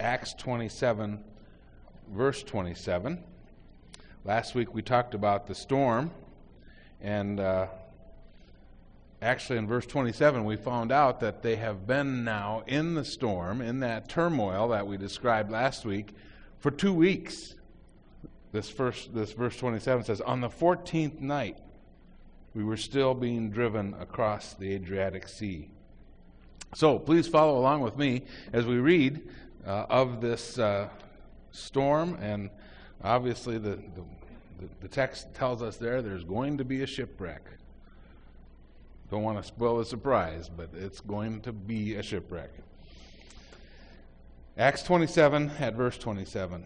Acts 27, verse 27. Last week we talked about the storm, and actually in verse 27 we found out that they have been now in the storm, in that turmoil that we described last week, for 2 weeks. This verse 27 says, on the 14th night we were still being driven across the Adriatic Sea. So please follow along with me as we read of this storm, and obviously the text tells us there's going to be a shipwreck. Don't want to spoil the surprise, but it's going to be a shipwreck. Acts 27 at verse 27.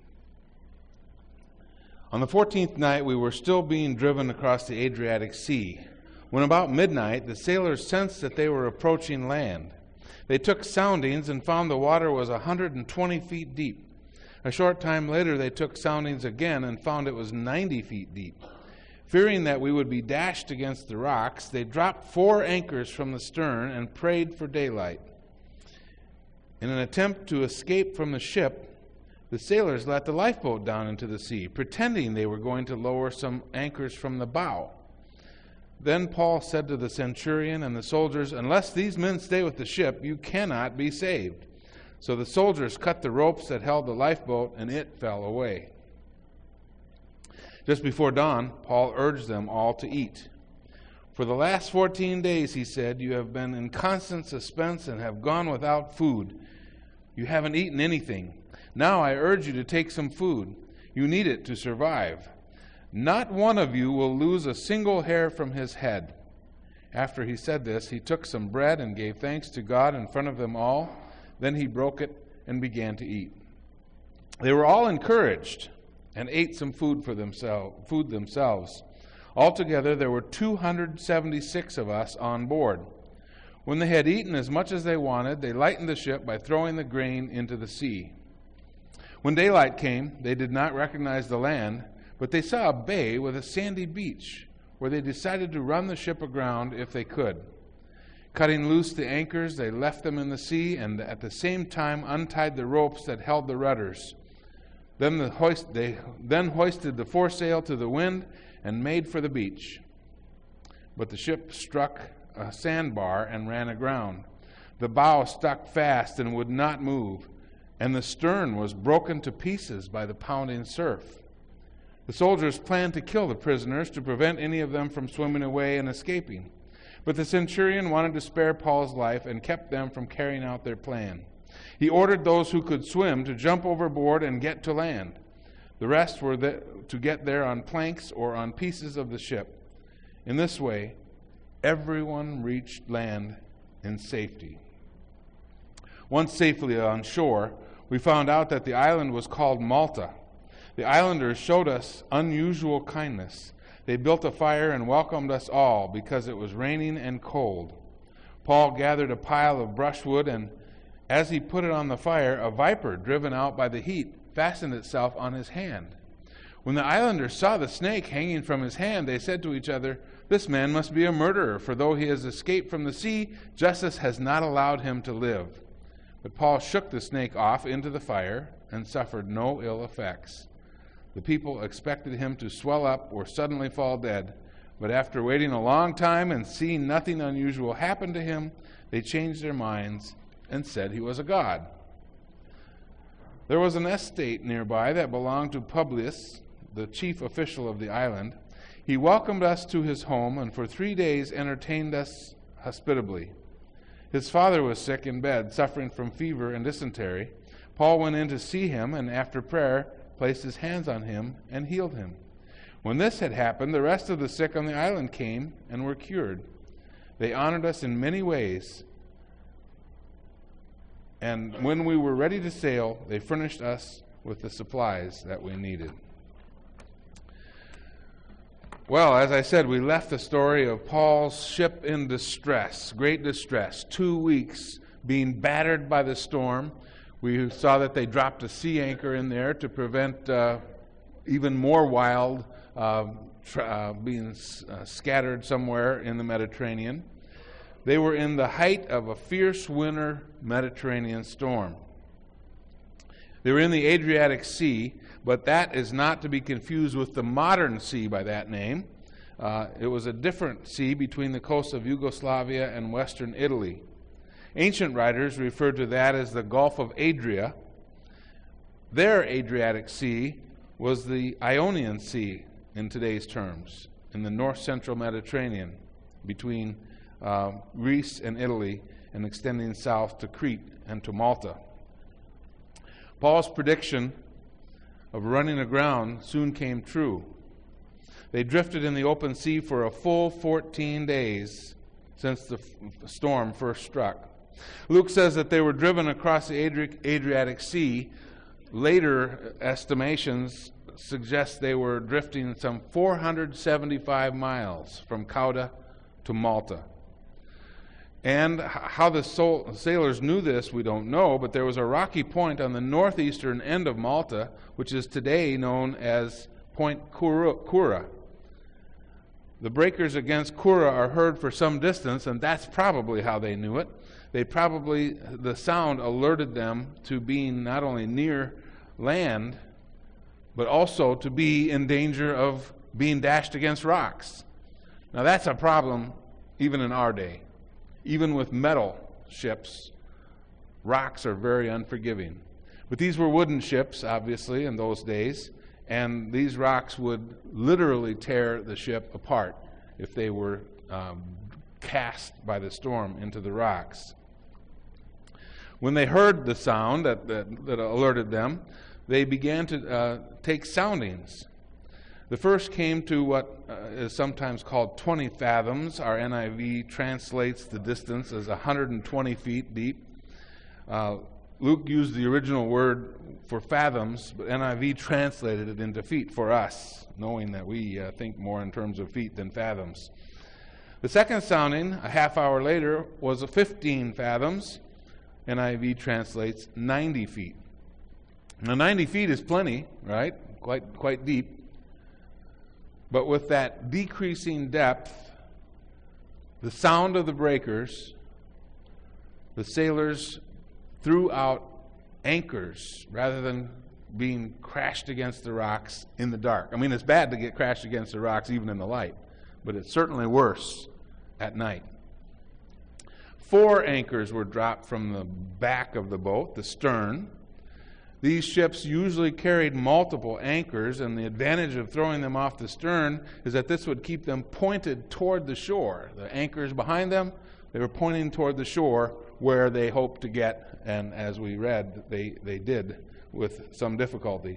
On the 14th night we were still being driven across the Adriatic Sea. When about midnight the sailors sensed that they were approaching land. They took soundings and found the water was 120 feet deep. A short time later they took soundings again and found it was 90 feet deep. Fearing that we would be dashed against the rocks, they dropped 4 anchors from the stern and prayed for daylight. In an attempt to escape from the ship, the sailors let the lifeboat down into the sea, pretending they were going to lower some anchors from the bow. Then Paul said to the centurion and the soldiers, unless these men stay with the ship, you cannot be saved. So the soldiers cut the ropes that held the lifeboat, and it fell away. Just before dawn, Paul urged them all to eat. For the last 14 days, he said, you have been in constant suspense and have gone without food. You haven't eaten anything. Now I urge you to take some food. You need it to survive. Not one of you will lose a single hair from his head. After he said this, he took some bread and gave thanks to God in front of them all. Then he broke it and began to eat. They were all encouraged and ate some food themselves. Altogether, there were 276 of us on board. When they had eaten as much as they wanted, they lightened the ship by throwing the grain into the sea. When daylight came, they did not recognize the land, but they saw a bay with a sandy beach, where they decided to run the ship aground if they could. Cutting loose the anchors, they left them in the sea, and at the same time untied the ropes that held the rudders. They then hoisted the foresail to the wind and made for the beach. But the ship struck a sandbar and ran aground. The bow stuck fast and would not move, and the stern was broken to pieces by the pounding surf. The soldiers planned to kill the prisoners to prevent any of them from swimming away and escaping. But the centurion wanted to spare Paul's life and kept them from carrying out their plan. He ordered those who could swim to jump overboard and get to land. The rest were to get there on planks or on pieces of the ship. In this way, everyone reached land in safety. Once safely on shore, we found out that the island was called Malta. The islanders showed us unusual kindness. They built a fire and welcomed us all because it was raining and cold. Paul gathered a pile of brushwood, and as he put it on the fire, a viper, driven out by the heat, fastened itself on his hand. When the islanders saw the snake hanging from his hand, they said to each other, this man must be a murderer, for though he has escaped from the sea, justice has not allowed him to live. But Paul shook the snake off into the fire and suffered no ill effects. The people expected him to swell up or suddenly fall dead, but after waiting a long time and seeing nothing unusual happen to him, they changed their minds and said he was a god. There was an estate nearby that belonged to Publius, the chief official of the island. He welcomed us to his home and for 3 days entertained us hospitably. His father was sick in bed, suffering from fever and dysentery. Paul went in to see him and after prayer placed his hands on him and healed him. When this had happened, the rest of the sick on the island came and were cured. They honored us in many ways, and when we were ready to sail, they furnished us with the supplies that we needed. Well, as I said, we left the story of Paul's ship in distress, great distress, 2 weeks being battered by the storm. We saw that they dropped a sea anchor in there to prevent even more wild being scattered somewhere in the Mediterranean. They were in the height of a fierce winter Mediterranean storm. They were in the Adriatic Sea, but that is not to be confused with the modern sea by that name. It was a different sea between the coasts of Yugoslavia and western Italy. Ancient writers referred to that as the Gulf of Adria. Their Adriatic Sea was the Ionian Sea in today's terms, in the north-central Mediterranean, between Greece and Italy, and extending south to Crete and to Malta. Paul's prediction of running aground soon came true. They drifted in the open sea for a full 14 days since the storm first struck. Luke says that they were driven across the Adriatic Sea. Later estimations suggest they were drifting some 475 miles from Cauda to Malta. And how the sailors knew this, we don't know, but there was a rocky point on the northeastern end of Malta, which is today known as Point Kura. The breakers against Kura are heard for some distance, and that's probably how they knew it. The sound alerted them to being not only near land, but also to be in danger of being dashed against rocks. Now that's a problem even in our day. Even with metal ships, rocks are very unforgiving. But these were wooden ships, obviously, in those days, and these rocks would literally tear the ship apart if they were cast by the storm into the rocks. When they heard the sound that alerted them, they began to take soundings. The first came to what is sometimes called 20 fathoms. Our NIV translates the distance as 120 feet deep. Luke used the original word for fathoms, but NIV translated it into feet for us, knowing that we think more in terms of feet than fathoms. The second sounding, a half hour later, was 15 fathoms. NIV translates 90 feet. Now 90 feet is plenty, right? Quite deep. But with that decreasing depth, the sound of the breakers, the sailors threw out anchors rather than being crashed against the rocks in the dark. I mean, it's bad to get crashed against the rocks even in the light, but it's certainly worse at night. 4 anchors were dropped from the back of the boat, the stern. These ships usually carried multiple anchors, and the advantage of throwing them off the stern is that this would keep them pointed toward the shore. The anchors behind them, they were pointing toward the shore where they hoped to get, and as we read, they did with some difficulty.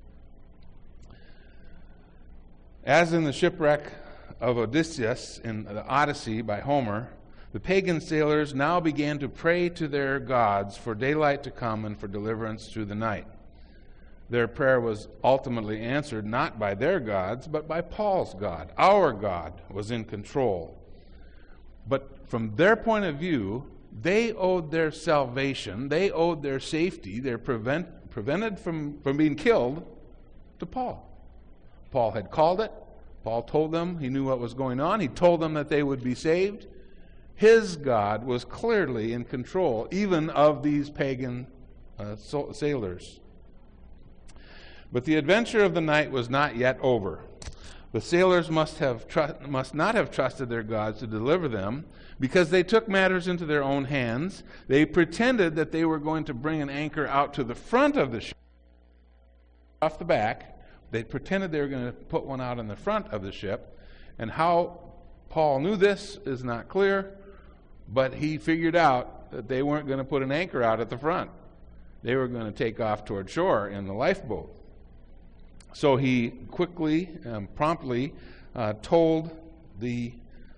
As in the shipwreck of Odysseus in the Odyssey by Homer, the pagan sailors now began to pray to their gods for daylight to come and for deliverance through the night. Their prayer was ultimately answered not by their gods, but by Paul's God. Our God was in control. But from their point of view, they owed their salvation, they owed their safety, their prevented from being killed to Paul. Paul had called it. Paul told them he knew what was going on. He told them that they would be saved. His God was clearly in control, even of these pagan sailors. But the adventure of the night was not yet over. The sailors must not have trusted their gods to deliver them, because they took matters into their own hands. They pretended that they were going to bring an anchor out to the front of the ship, off the back. They pretended they were going to put one out in the front of the ship. And how Paul knew this is not clear, but he figured out that they weren't going to put an anchor out at the front. They were going to take off toward shore in the lifeboat. So he quickly and promptly told the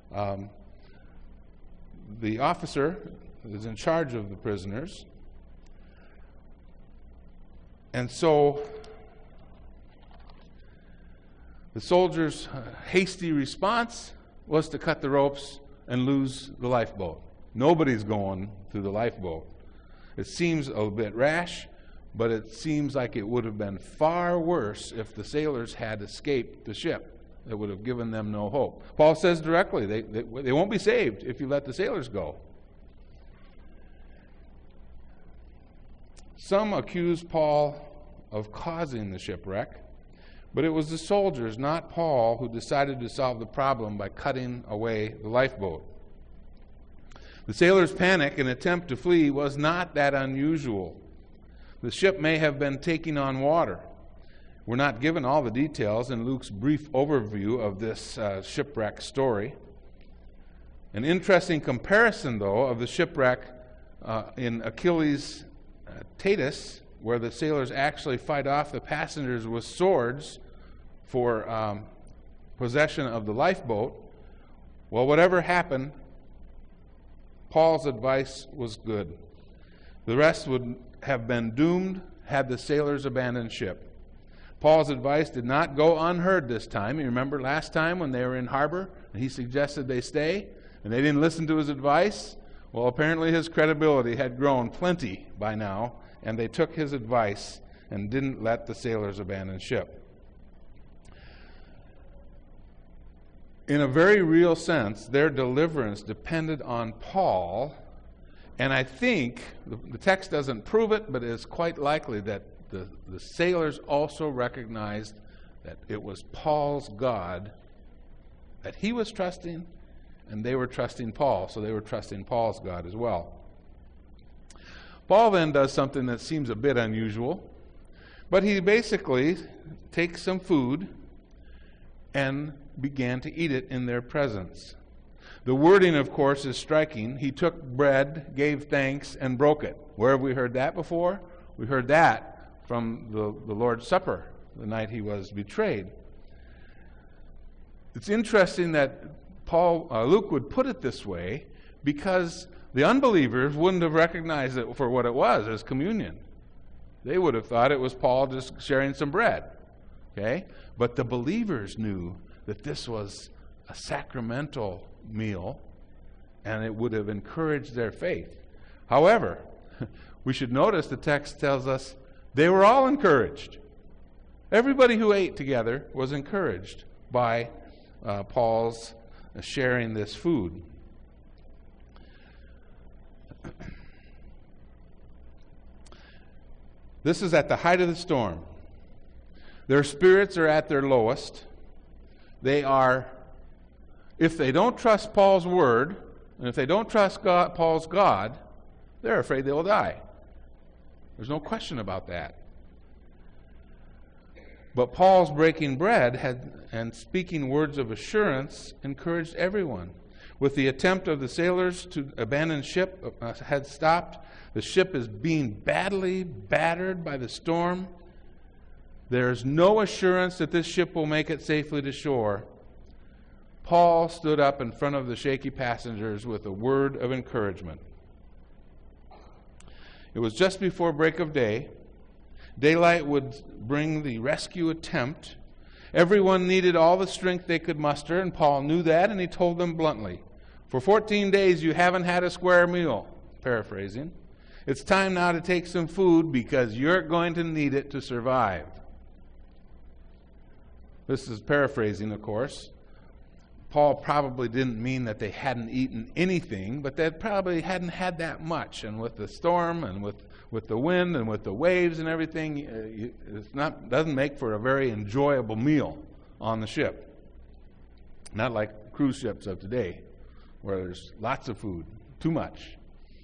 officer who was in charge of the prisoners. And so the soldiers' hasty response was to cut the ropes and lose the lifeboat. Nobody's going through the lifeboat. It seems a bit rash, but it seems like it would have been far worse if the sailors had escaped the ship. It would have given them no hope. Paul says directly, they won't be saved if you let the sailors go. Some accuse Paul of causing the shipwreck, but it was the soldiers, not Paul, who decided to solve the problem by cutting away the lifeboat. The sailors' panic and attempt to flee was not that unusual. The ship may have been taking on water. We're not given all the details in Luke's brief overview of this shipwreck story. An interesting comparison, though, of the shipwreck in Achilles' Tatus, where the sailors actually fight off the passengers with swords for possession of the lifeboat. Well, whatever happened, Paul's advice was good. The rest would have been doomed had the sailors abandoned ship. Paul's advice did not go unheard this time. You remember last time when they were in harbor and he suggested they stay and they didn't listen to his advice? Well, apparently his credibility had grown plenty by now, and they took his advice and didn't let the sailors abandon ship. In a very real sense, their deliverance depended on Paul, and I think, the text doesn't prove it, but it's quite likely that the sailors also recognized that it was Paul's God that he was trusting, and they were trusting Paul, so they were trusting Paul's God as well. Paul then does something that seems a bit unusual, but he basically takes some food and began to eat it in their presence. The wording, of course, is striking. He took bread, gave thanks, and broke it. Where have we heard that before? We heard that from the Lord's Supper, the night he was betrayed. It's interesting that Luke would put it this way because the unbelievers wouldn't have recognized it for what it was, as communion. They would have thought it was Paul just sharing some bread. Okay? But the believers knew that this was a sacramental meal, and it would have encouraged their faith. However, we should notice the text tells us they were all encouraged. Everybody who ate together was encouraged by Paul's sharing this food. This is at the height of the storm. Their spirits are at their lowest. They are, if they don't trust Paul's word, and if they don't trust Paul's God, they're afraid they will die. There's no question about that. But Paul's breaking bread and speaking words of assurance encouraged everyone. With the attempt of the sailors to abandon ship had stopped, the ship is being badly battered by the storm. There's no assurance that this ship will make it safely to shore. Paul stood up in front of the shaky passengers with a word of encouragement. It was just before break of day. Daylight would bring the rescue attempt. Everyone needed all the strength they could muster, and Paul knew that, and he told them bluntly, "For 14 days you haven't had a square meal," paraphrasing. "It's time now to take some food because you're going to need it to survive." This is paraphrasing, of course. Paul probably didn't mean that they hadn't eaten anything, but they probably hadn't had that much. And with the storm and with the wind and with the waves and everything, it doesn't make for a very enjoyable meal on the ship. Not like cruise ships of today, where there's lots of food, too much.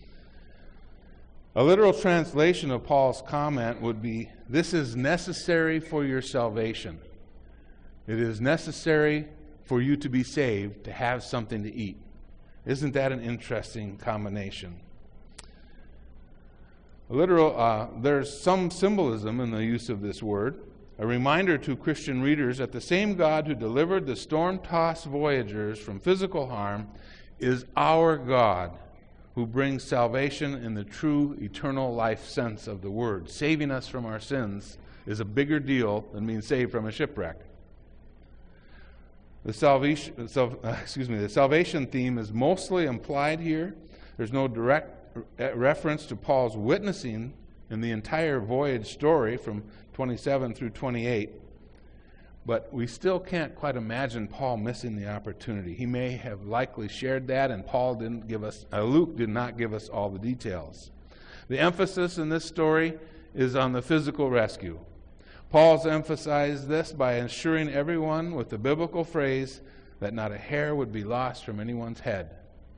A literal translation of Paul's comment would be, "This is necessary for your salvation." It is necessary for you to be saved to have something to eat. Isn't that an interesting combination? There's some symbolism in the use of this word, a reminder to Christian readers that the same God who delivered the storm-tossed voyagers from physical harm is our God, who brings salvation in the true eternal life sense of the word. Saving us from our sins is a bigger deal than being saved from a shipwreck. The salvation theme is mostly implied here. There's no direct reference to Paul's witnessing in the entire voyage story from 27 through 28. But we still can't quite imagine Paul missing the opportunity. He may have likely shared that, and Luke did not give us all the details. The emphasis in this story is on the physical rescue. Paul's emphasized this by assuring everyone with the biblical phrase that not a hair would be lost from anyone's head.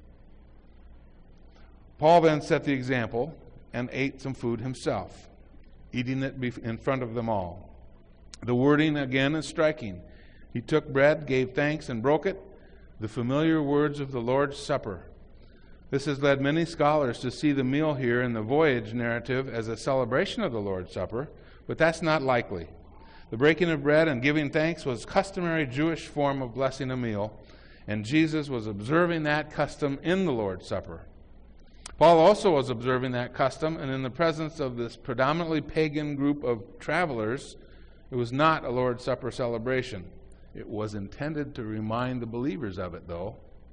Paul then set the example and ate some food himself, eating it in front of them all. The wording again is striking. He took bread, gave thanks, and broke it, the familiar words of the Lord's Supper. This has led many scholars to see the meal here in the voyage narrative as a celebration of the Lord's Supper, but that's not likely. The breaking of bread and giving thanks was customary Jewish form of blessing a meal, and Jesus was observing that custom in the Lord's Supper. Paul also was observing that custom, and in the presence of this predominantly pagan group of travelers, it was not a Lord's Supper celebration. It was intended to remind the believers of it, though.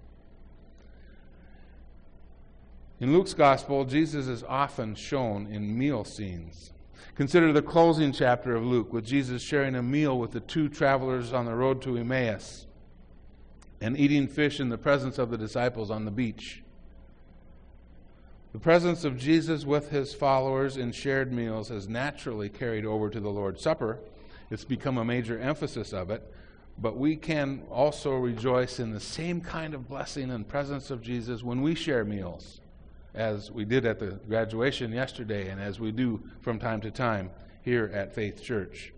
In Luke's Gospel, Jesus is often shown in meal scenes. Consider the closing chapter of Luke, with Jesus sharing a meal with the two travelers on the road to Emmaus and eating fish in the presence of the disciples on the beach. The presence of Jesus with his followers in shared meals has naturally carried over to the Lord's Supper. It's become a major emphasis of it, but we can also rejoice in the same kind of blessing and presence of Jesus when we share meals, as we did at the graduation yesterday and as we do from time to time here at Faith Church.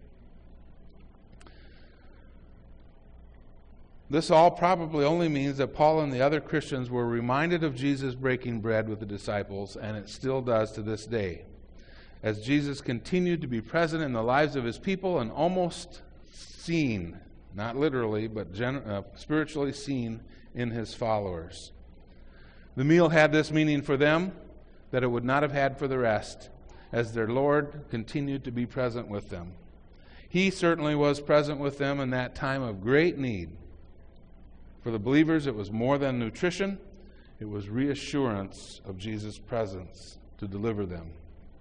This all probably only means that Paul and the other Christians were reminded of Jesus breaking bread with the disciples, and it still does to this day, as Jesus continued to be present in the lives of his people and almost seen, not literally, but spiritually seen in his followers. The meal had this meaning for them that it would not have had for the rest, as their Lord continued to be present with them. He certainly was present with them in that time of great need. For the believers, it was more than nutrition. It was reassurance of Jesus' presence to deliver them.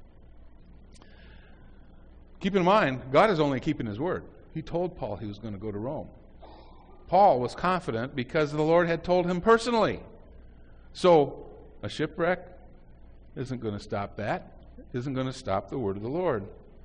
Keep in mind, God is only keeping his word. He told Paul he was going to go to Rome. Paul was confident because the Lord had told him personally. So, a shipwreck isn't going to stop that. Isn't going to stop the word of the Lord.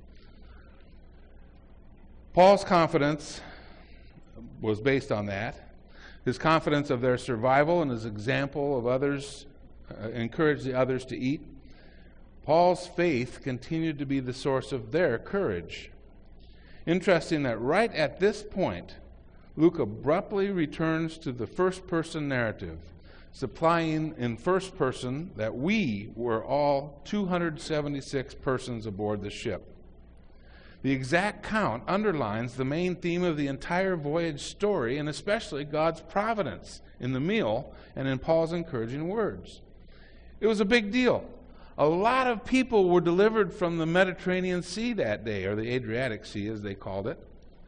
Paul's confidence was based on that. His confidence of their survival and his example of others encouraged the others to eat. Paul's faith continued to be the source of their courage. Interesting that right at this point, Luke abruptly returns to the first-person narrative, supplying in first person that we were all 276 persons aboard the ship. The exact count underlines the main theme of the entire voyage story, and especially God's providence in the meal and in Paul's encouraging words. It was a big deal. A lot of people were delivered from the Mediterranean Sea that day, or the Adriatic Sea as they called it.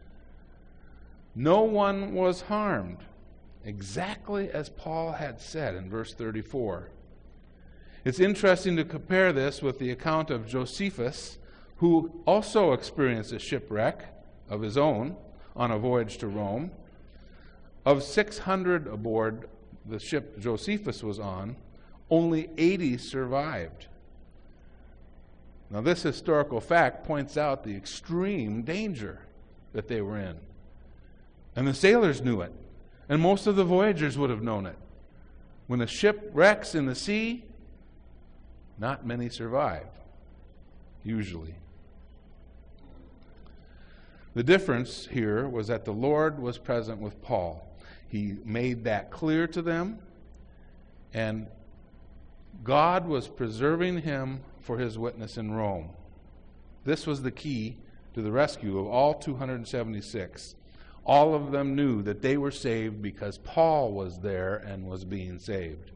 No one was harmed, exactly as Paul had said in verse 34. It's interesting to compare this with the account of Josephus, who also experienced a shipwreck of his own on a voyage to Rome. Of 600 aboard the ship Josephus was on, only 80 survived. Now, this historical fact points out the extreme danger that they were in. And the sailors knew it, and most of the voyagers would have known it. When a ship wrecks in the sea, not many survive, usually. The difference here was that the Lord was present with Paul. He made that clear to them, and God was preserving him for his witness in Rome. This was the key to the rescue of all 276. All of them knew that they were saved because Paul was there and was being saved.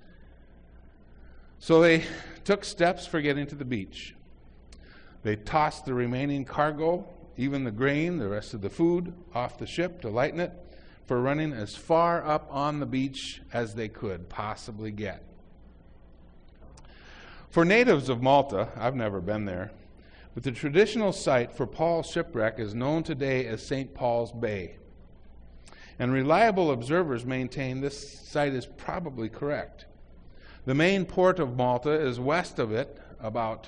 So they took steps for getting to the beach. They tossed the remaining cargo, even the grain, the rest of the food, off the ship to lighten it, for running as far up on the beach as they could possibly get. For natives of Malta, I've never been there, but the traditional site for Paul's shipwreck is known today as St. Paul's Bay. And reliable observers maintain this site is probably correct. The main port of Malta is west of it, about,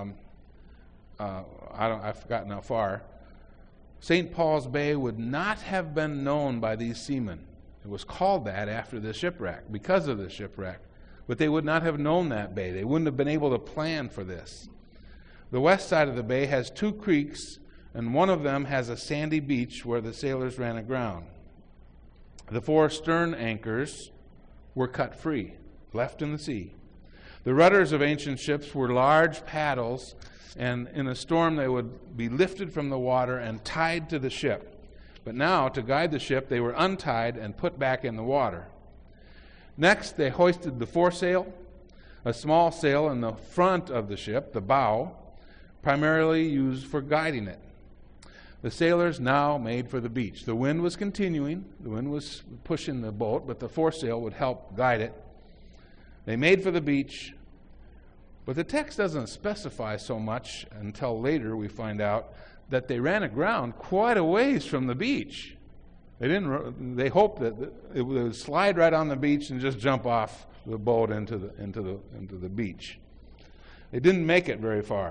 I've forgotten how far, St. Paul's Bay would not have been known by these seamen. It was called that after the shipwreck, because of the shipwreck. But they would not have known that bay. They wouldn't have been able to plan for this. The west side of the bay has 2 creeks, and one of them has a sandy beach where the sailors ran aground. The 4 stern anchors were cut free, left in the sea. The rudders of ancient ships were large paddles, and in a storm they would be lifted from the water and tied to the ship. But now, to guide the ship, they were untied and put back in the water. Next, they hoisted the foresail, a small sail in the front of the ship, the bow, primarily used for guiding it. The sailors now made for the beach. The wind was continuing. The wind was pushing the boat, but the foresail would help guide it. They made for the beach, but the text doesn't specify so much until later we find out that they ran aground quite a ways from the beach. They hoped that it would slide right on the beach and just jump off the boat into the beach. They didn't make it very far.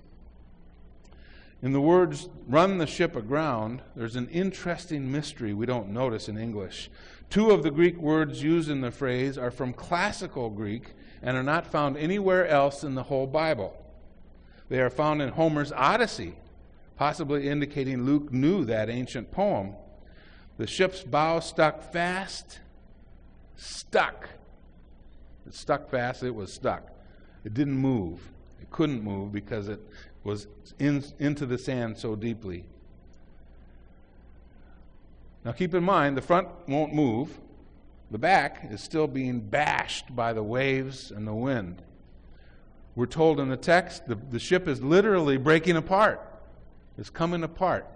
In the words, run the ship aground, there's an interesting mystery we don't notice in English. 2 of the Greek words used in the phrase are from classical Greek and are not found anywhere else in the whole Bible. They are found in Homer's Odyssey, possibly indicating Luke knew that ancient poem. The ship's bow stuck fast. Stuck. It stuck fast, it was stuck. It didn't move. It couldn't move because it was into the sand so deeply. Now keep in mind, the front won't move. The back is still being bashed by the waves and the wind. We're told in the text the ship is literally breaking apart. It's coming apart.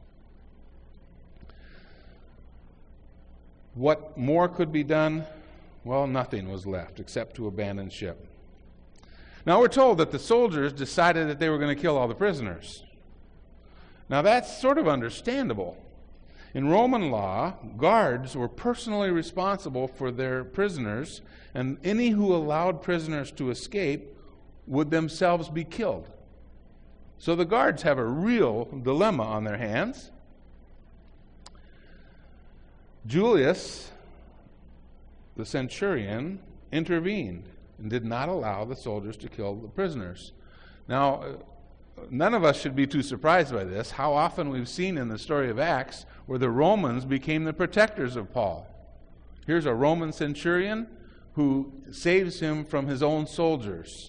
What more could be done? Well, nothing was left except to abandon ship. Now we're told that the soldiers decided that they were going to kill all the prisoners. Now that's sort of understandable. In Roman law, guards were personally responsible for their prisoners, and any who allowed prisoners to escape would themselves be killed. So the guards have a real dilemma on their hands. Julius, the centurion, intervened and did not allow the soldiers to kill the prisoners. Now, none of us should be too surprised by this. How often we've seen in the story of Acts where the Romans became the protectors of Paul. Here's a Roman centurion who saves him from his own soldiers.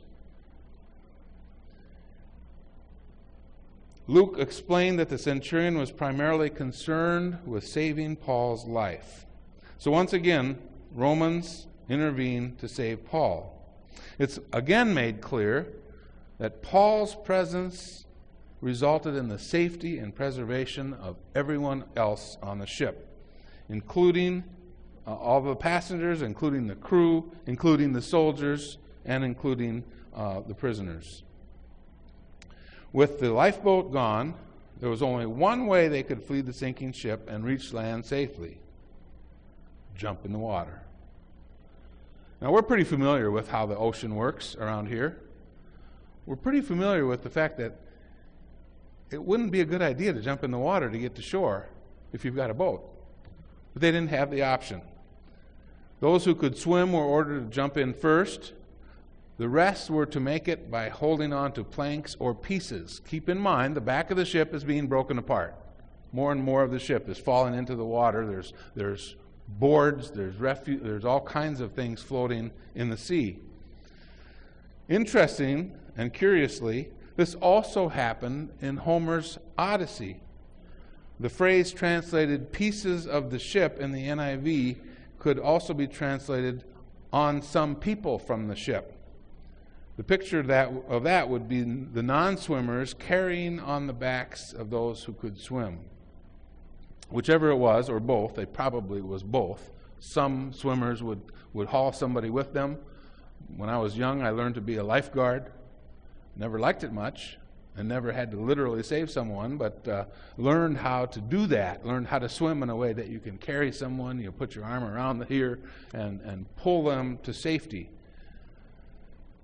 Luke explained that the centurion was primarily concerned with saving Paul's life. So once again, Romans intervened to save Paul. It's again made clear that Paul's presence resulted in the safety and preservation of everyone else on the ship, including all the passengers, including the crew, including the soldiers, and including the prisoners. With the lifeboat gone, there was only one way they could flee the sinking ship and reach land safely: jump in the water. Now, we're pretty familiar with how the ocean works around here. We're pretty familiar with the fact that it wouldn't be a good idea to jump in the water to get to shore if you've got a boat. But they didn't have the option. Those who could swim were ordered to jump in first. The rest were to make it by holding on to planks or pieces. Keep in mind, the back of the ship is being broken apart. More and more of the ship is falling into the water. There's boards, there's all kinds of things floating in the sea. Interesting and curiously, this also happened in Homer's Odyssey. The phrase translated pieces of the ship in the NIV could also be translated on some people from the ship. The picture of that would be the non-swimmers carrying on the backs of those who could swim. Whichever it was, or both, it probably was both. Some swimmers would haul somebody with them. When I was young, I learned to be a lifeguard. Never liked it much, and never had to literally save someone, but learned how to do that, learned how to swim in a way that you can carry someone, you put your arm around here, and pull them to safety.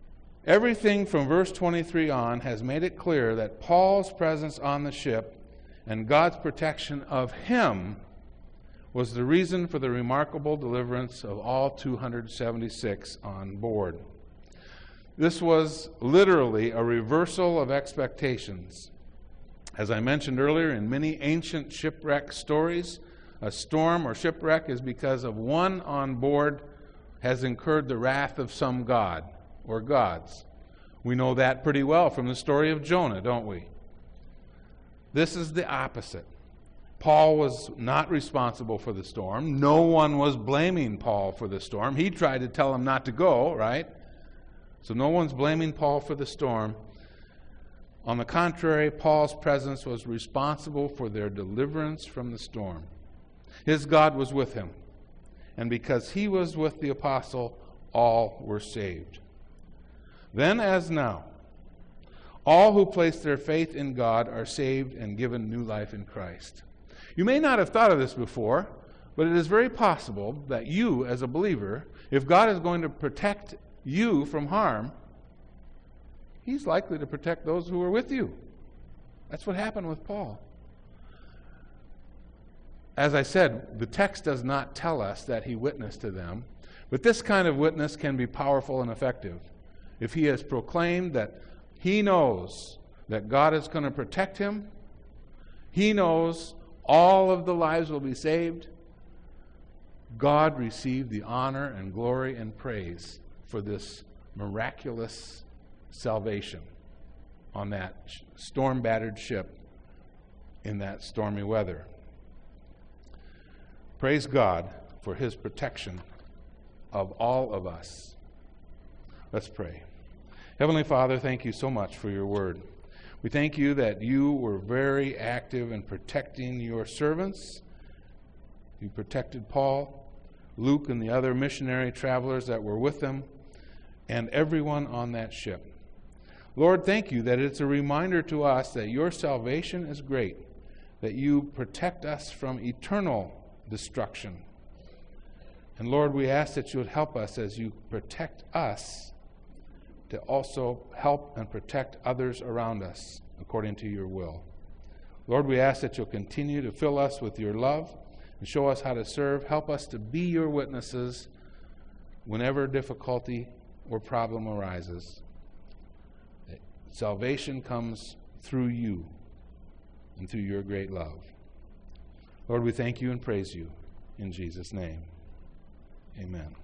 Everything from verse 23 on has made it clear that Paul's presence on the ship and God's protection of him was the reason for the remarkable deliverance of all 276 on board. This was literally a reversal of expectations. As I mentioned earlier, in many ancient shipwreck stories, a storm or shipwreck is because of one on board has incurred the wrath of some god or gods. We know that pretty well from the story of Jonah, don't we? This is the opposite. Paul was not responsible for the storm. No one was blaming Paul for the storm. He tried to tell him not to go, right? So no one's blaming Paul for the storm. On the contrary, Paul's presence was responsible for their deliverance from the storm. His God was with him. And because he was with the apostle, all were saved. Then as now, all who place their faith in God are saved and given new life in Christ. You may not have thought of this before, but it is very possible that you, as a believer, if God is going to protect you from harm, he's likely to protect those who are with you. That's what happened with Paul. As I said, the text does not tell us that he witnessed to them, but this kind of witness can be powerful and effective. If he has proclaimed that he knows that God is going to protect him, he knows all of the lives will be saved, God received the honor and glory and praise for this miraculous salvation on that storm-battered ship in that stormy weather. Praise God for his protection of all of us. Let's pray. Heavenly Father, thank you so much for your word. We thank you that you were very active in protecting your servants. You protected Paul, Luke, and the other missionary travelers that were with them, and everyone on that ship. Lord, thank you that it's a reminder to us that your salvation is great, that you protect us from eternal destruction. And Lord, we ask that you would help us as you protect us to also help and protect others around us according to your will. Lord, we ask that you'll continue to fill us with your love and show us how to serve. Help us to be your witnesses whenever difficulty or problem arises. Salvation comes through you and through your great love. Lord, we thank you and praise you in Jesus' name. Amen.